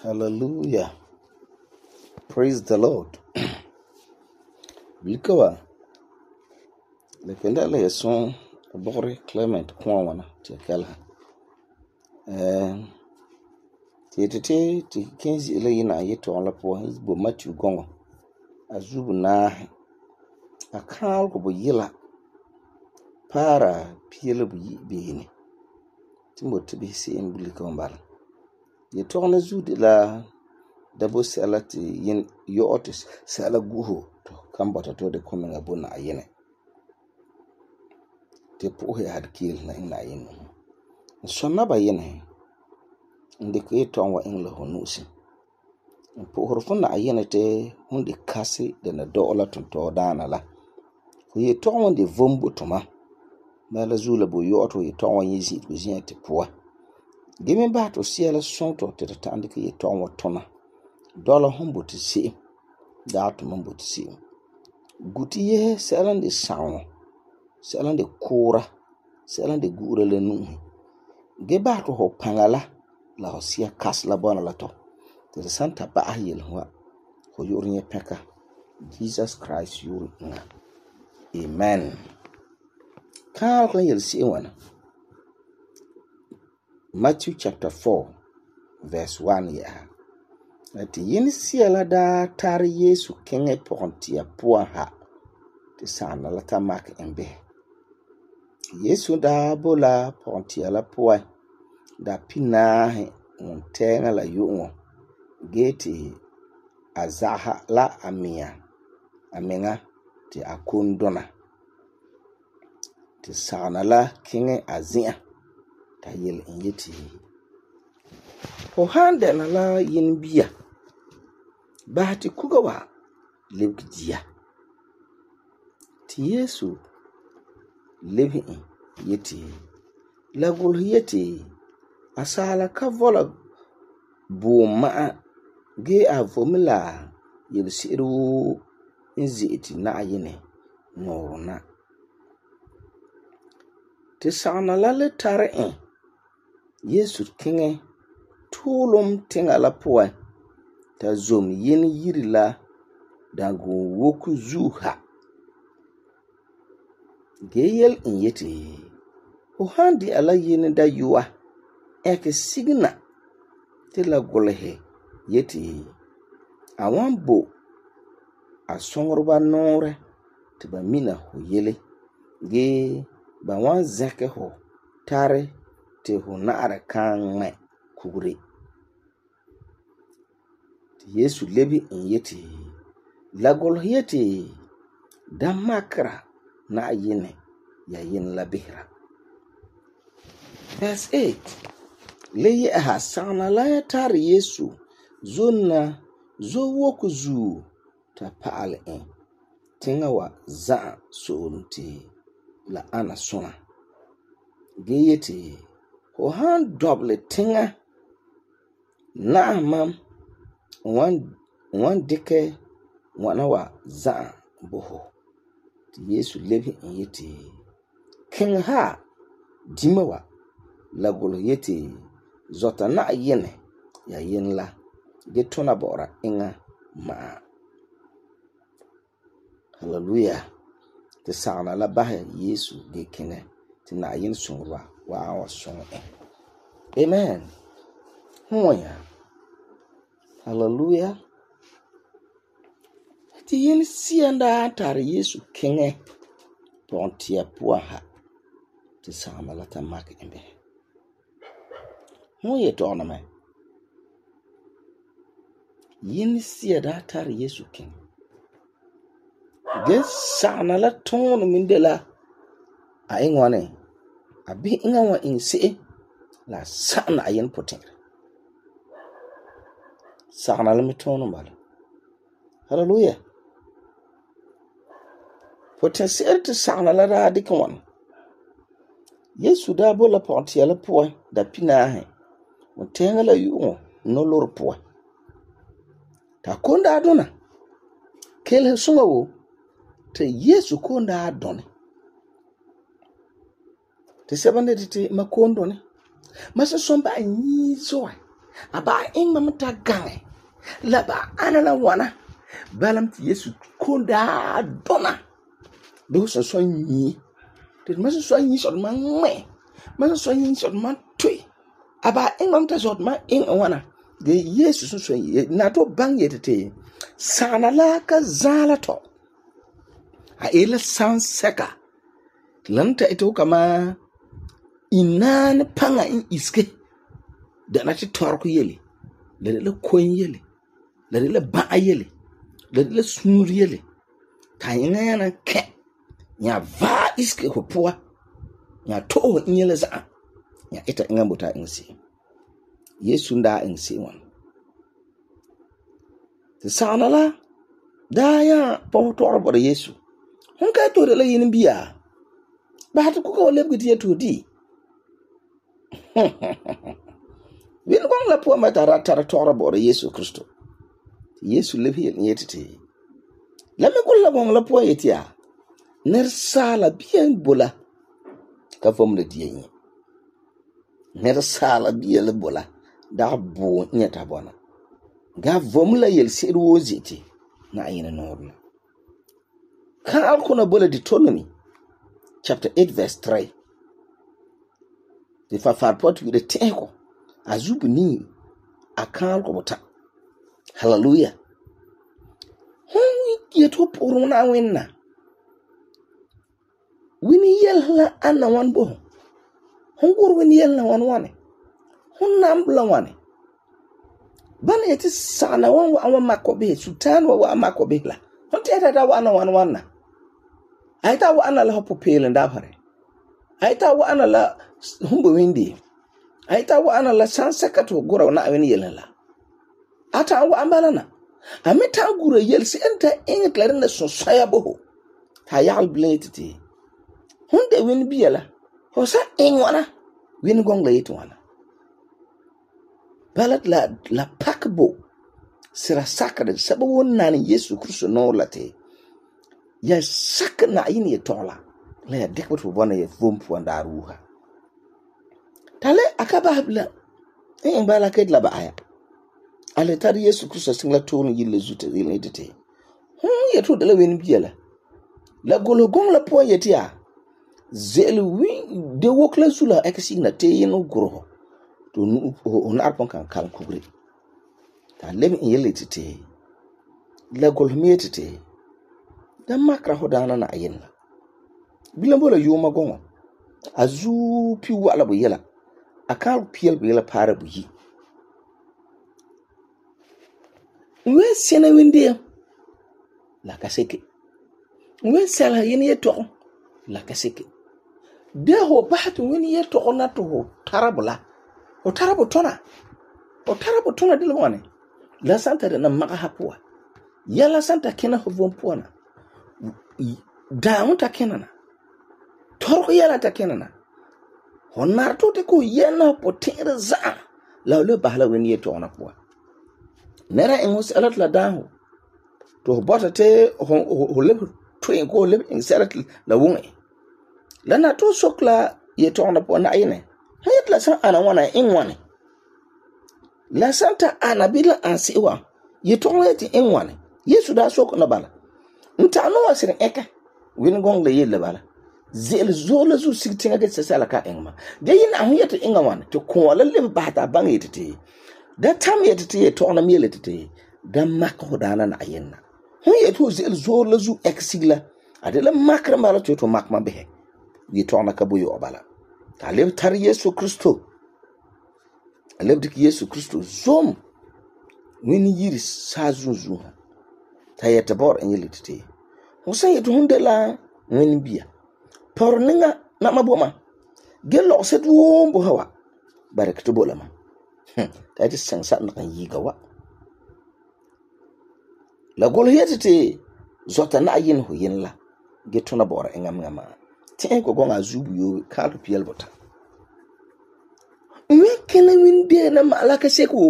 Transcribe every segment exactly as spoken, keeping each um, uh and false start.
Hallelujah. Praise the Lord. Bilikawa. Lekenda le son abore Clement Kwana tekala. Eh tete ti kenzi ile yina yeto on la po bo Matthew gongo. Azubu na akal ko bo yila para piele bu yini. Timothy bi se en bilikawa mbala. Yeto na zudi la dabo salati yin yo otis sala guho to kambata to de komenga bona ayene te pohe had kill na ina yin so na ba yene inde ke to wa ingla honusi po horfo na ayene te hunde kasi de na dola ton to dana la ko ye to won de vombo to ma mala zula bo yo to ye to won yizi be zin te poa gemi ba to siela sonto te ta ande ke ye to won tona dollar humbo to see that mumbo to see gutiye selan de sawo selan de kura selan de gura le nu geba to ho pangala la hosia kasla bona la to de santa ba ahil wa ko yorinye peka Jesus Christ yuri nga amen ka ko yel si wana Matthew chapter four verse one ya ati yin siela da tar Yesu kenge pontia poa ha ti sana la ta mak embe Yesu da bola pontia la poa da pina he montenga la yungo geti azaha la amia amenga ti akundona ti sana la kenge azia ta yel yeti o hande na la yin biya bahati kugawa lebgiya ti Yesu lebi yeti lagul yeti asala ka vola buma ge avomla yelsiru inziti na ayene noruna ti sana la le tare Yesu kinge tulum tingala poa ta zom yin yirila dangu woku zuha geyel in yeti o handi ala yin da yuwa eke signa tila golehe yeti awambo asongorba nore tiba mina ho yele ge ba wan zeke ho tare te ho naare kan me kugure Yesu lebi in yeti lagol yeti damakra na yene ya yin labihra verse eight leye ha sana la tar Yesu zonna zo woku zu ta paal en tinga wa za soonti la ana sona geyeti ho han double tinga na mam wan wan dike wana wa za boho ti Yesu lebi in yeti king ha dimawa lagolo yeti zota na yene ya yenla getona bora inga ma hallelujah te sana la bah Yesu ge kine ti na yin sunwa wa wa sun amen hoya hallelujah ti yin sienda tar Yesu kinge pontia poa ti sama la ta mak embe hoye to onama yin sienda tar Yesu king ge sana la ton mindela a ingwane abi ingawa inse la sana ayen potin sana la mitono mala hallelujah potin serti sana la da dikwan Yesu da bola pontia la poa da pina he montenga la yu no lor poa ta konda adona kele sunga wo te Yesu konda adone te sebande te makondo ne masa somba nyi so aba in mamta gange la ba anala wana balam ti Yesu konda dona do so so yi te ma so yi so man me ma so yi so man tui aba in mamta so man in wana de Yesu so so yi na to bang yetete sana la ka zala to a ila san seka lanta ito kama inan panga in iske da na ci torku yele da la koyin yele da la ba yele da la sunur yele kan yana ke ya va iske ko puwa ya to yele za ya ita inga buta insi Yesu nda insi wan sanala da ya po toro bo Yesu hun ka to da la yin biya ba ta ku ko lebgiti ya to di win gong la po matara tara toro bo Yesu Kristo Yesu lebi yetete la me ko la gong la po yetia ner sala bien bola ka fom le dieni ner sala bien le bola da bo nyata bona ga vom la yel siru ziti na ayina norna kan alkuna bola Deuteronomy chapter eight verse three the fafar pot with the teko azubu ni akan ko bota hallelujah hon yeto poruna wenna wini yel la anna wan bo hon gor wini yel na wan wane hon nambla wane bana yeti sana wan wa wan makobe sultan wa wa makobe la hon teta da wan wan wanna aita wa ana la hopo pele ndapare aita wa ana la humbo windi aita wa ana la sansaka to gora na awen yelala ata wa ambalana amita gura yelsi enta englarin na so saya bo ta yal bletiti hunde win biela hosa engwana win gong la yitwana balat la la pakbo sira sakade sababu nani Yesu Kristo no late ya sak na yini tola la ya dekbot fo bona ye vumpu andaruha tale akaba habla en bala ket la baaya ale tar Yesu Kristo singla tonu yille zute yille dete hum ye to de la wen biela la golo gong la po yetia zelu wi de wokla sula eksigna te yino gro to on arpon kan kan kubri ta lem yille tete la gol mietete da makra hodana na ayinla bilambola yoma gongo azu pi wala bu yela akal piel bu yela para bu yi we sene winde la kaseke we sala yin yeto la kaseke de ho bat wini yeto na to tarabula o tarabu tona o tarabu tona dilwane la santa de na maka hapua yala santa kena ho vompuana damu ta kenana torko yala ta kenana honar to te ko yana potera za la le bahla wen yeto na kwa nera en hos alat la dahu to bota te ho le to en ko le en salat la wonge la na to sokla yeto na kwa na ine hayat la san ana wana en wane la santa ana bila ansiwa yeto leti en wane Yesu da sok na bala nta no wasire eka win gong le yele bala zel zola zu sitinga get sala ka engma de yin ahu yete inga wan to ko la le bata bang yete da tam yete to na miele tete da makko dana na ayenna hu yeto zel zola zu exigla adela makra mala to to makma be yi to na ka buyo bala talib tar Yesu Kristo alib dik Yesu Kristo zom win yiri sazuzu ta yete bor en yele tete hosa yeto hundela win biya por ninga na maboma gelo set wombo hawa barakatu bolama ta ji sansa na kan yi gawa la gol yetete zota na yin ho yin la geto na bora engam ngama tin ko gonga zubu yo kalu piel bota we kena winde na malaka seko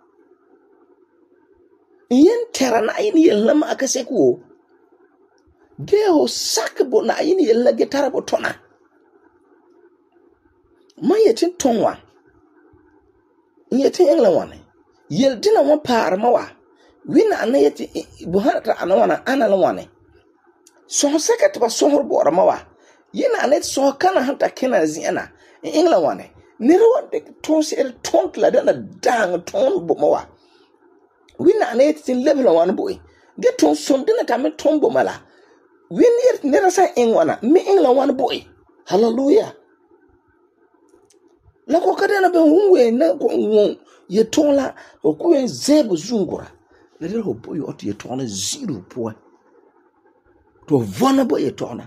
yen tera na yin yella ma aka seko Geo sakbo na yini yella getara botona. Maye tin tonwa. yeti engla wane yel dina won par ma wa wina ana yeti buhara ana wana ana la wane so seket ba so hor bora ma wa yina ana so kana hanta kena ziana engla wane nira wande ton se ton la dana dang ton bo ma wa wina ana yeti level wan boy de ton som dina ta me ton bo mala win yet nira sa engwana me engla wan boy hallelujah la ko kadana be hunwe na ko won ye tonla o ko en zebo zungura na de ho boy ot ye tona zero po to vona bo ye tona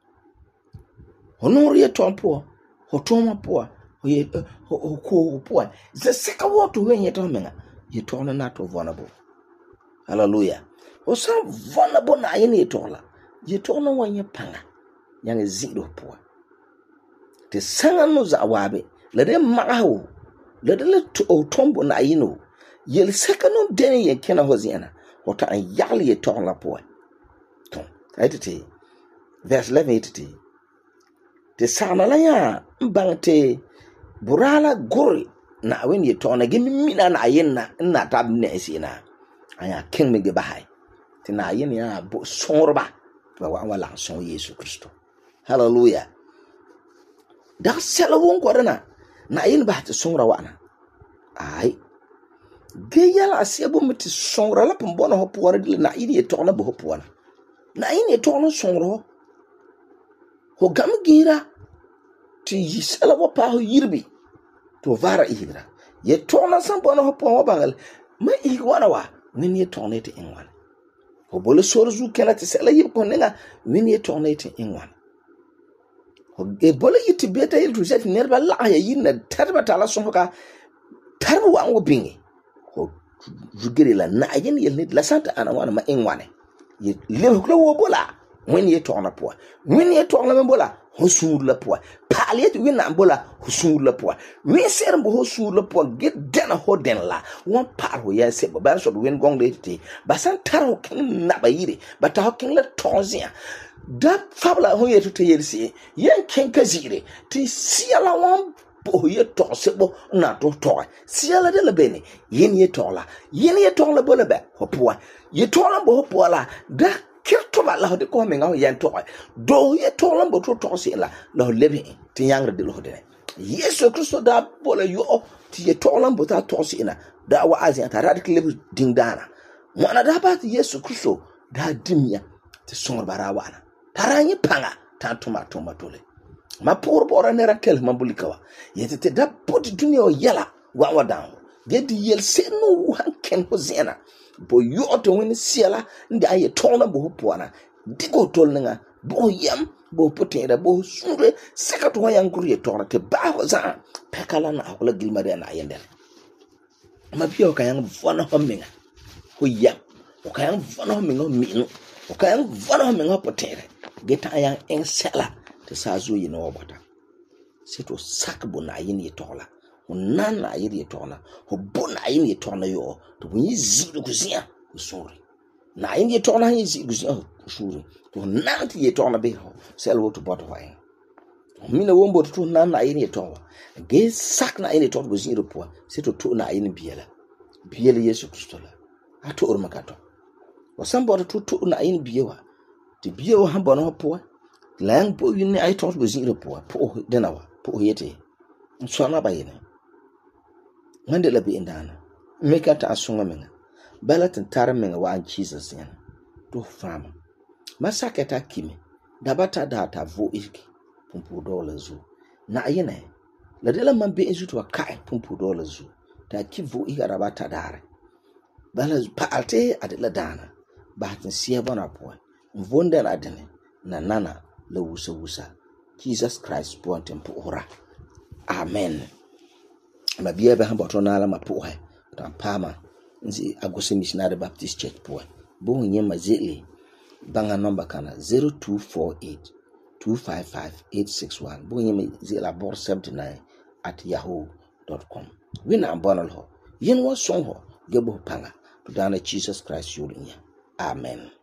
honor ye ton po ho toma po ho ye ho ko po ze seka woto wen ye tona menga ye tona na to vona bo hallelujah o sa vona bo na ye ni tona ye tona wan ye panga yang zero po te sanga no za wabe le de magawo le de le to tombo na yino yel sekano deni ye kena hoziana hota an yali ye ton la po ton ayiti verse eleven eighty te sana la ya mbangte burala gori na wen ye ton na gimi mina na yinna na tab ne sina aya king me ge bahai te na yin ya bo sonrba ba wa wala son Yesu Kristo hallelujah da sela won korana na yin ba ta sonra wana ai ge yala asiabo meti sonra la pambona ho puara dile na yin ye tona bo ho puana na yin ye tona sonro ho gam gira ti yisela wo pa ho yirbi to vara ihira ye tona sambona ho puana bangal ma i wana wa nin ye tona te inwan ho bole sorzu kala te sela yib ko nenga nin ye tona te inwan e bole yiti beta il tu set nerba la ya yinna tarba tala sonka tarba wa ngo bingi ho jugere la na yin yel nit la santa ana wana ma ingwane ye le ko wo bola wen ye tona po wen ye tona me bola ho sur la po pale ti win na bola ho sur la po wen ser mbo ho sur la po get den ho den la won par ho ya se ba so wen gong de ti ba san taro kin na ba yire ba ta ho kin la tonzia da fabla ho ye to yelsi yen ken kazire ti siala won bo ye to sebo na to to siala de la bene yen ye to la yen ye to la bola ba ho po ye to la bo ho po la da kirto ba la de ko me nga yen to do ye to la bo to to se la la lebe ti yangre de lo de Yesu Kristo da bola yo ti ye to la bo ta to se na da wa azia ta radical lebe ding dana wana da ba Yesu Kristo da dimya ti songa bara wana taranyi panga tantuma tuma tole ma pour bora ne rakel mambulikawa yete da poti dunia yala wa wadan gedi yel seno hanken hozena bo yoto wen siala ndi aye tona bo poana digo tolnga bo yam bo potera bo sure sekato wayankuru ye tona te ba hoza pekala na akola gilmari na yendel ma biyo kayang vona homenga ho yam o kayang vona homenga minu o kayang vona homenga potera geta yang en sela te sazu yi no bota seto sakbo na yin ye tola o nan na yin ye tola o bona yin ye tola yo to bunyi zidu kuzia usuri na yin ye tola yin zidu kuzia usuri to nan ti ye tola be ho selo to bota wa en mina wombo to nan na yin ye tola ge sak na yin ye tola buziru po seto to na yin biela biela Yesu Kristo la ato ormakato o sambo to to na yin biewa ti biye o hamba no po lang po yin ai to bo zira po po denawa po yete so na ba yin ngande la bi indana meka ta asunga menga balatin tar menga wa Jesus yan to fama masaketa kimi dabata data vo iki pumpu dola zu na ayene la de la mambe ezu to kai pumpu dola zu ta kivo igara bata dare bala paate adela dana batin siya bana po mvonda na adene na nana la wusa wusa Jesus Christ po tempo ora amen mabia be hamboto na ala mapo ha tampama nzi Agose Missionary Baptist Church po bo nye mazeli banga number kana zero two four eight two five five eight six one bo nye mazela bor seventy-nine at yahoo dot com wina ambonal ho yen wo son ho gebo panga to dana Jesus Christ yulinya amen.